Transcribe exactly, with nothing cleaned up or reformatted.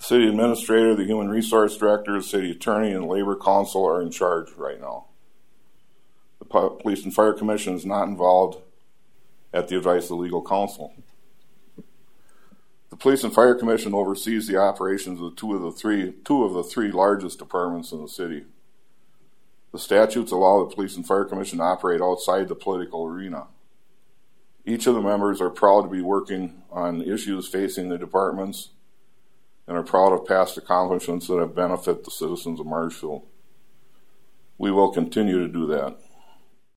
The city administrator, the human resource director, the city attorney, and labor council are in charge right now. The police and fire commission is not involved at the advice of the legal counsel. The police and fire commission oversees the operations of two of the three, two of the three largest departments in the city. The statutes allow the police and fire commission to operate outside the political arena. Each of the members are proud to be working on issues facing the departments and are proud of past accomplishments that have benefited the citizens of Marshfield. We will continue to do that.